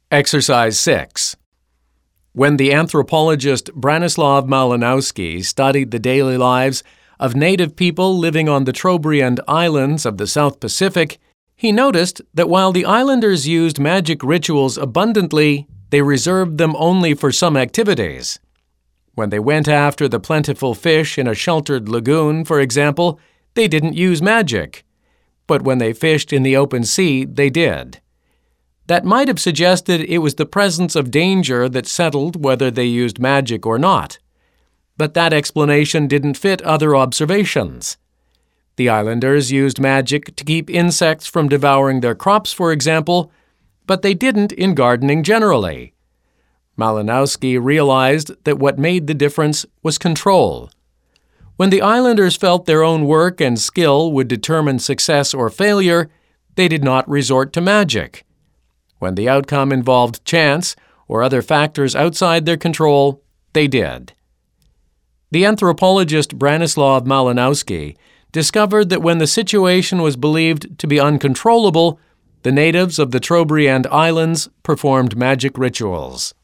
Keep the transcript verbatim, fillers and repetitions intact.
Exercise six. When the anthropologist Branislav Malinowski studied the daily lives of native people living on the Trobriand Islands of the South Pacific, he noticed that while the islanders used magic rituals abundantly, they reserved them only for some activities. When they went after the plentiful fish in a sheltered lagoon, for example, they didn't use magic. But when they fished in the open sea, they did. That might have suggested it was the presence of danger that settled whether they used magic or not. But that explanation didn't fit other observations. The islanders used magic to keep insects from devouring their crops, for example, but they didn't in gardening generally. Malinowski realized that what made the difference was control. When the islanders felt their own work and skill would determine success or failure, they did not resort to magic. When the outcome involved chance or other factors outside their control, they did. The anthropologist Branislav Malinowski discovered that when the situation was believed to be uncontrollable, the natives of the Trobriand Islands performed magic rituals.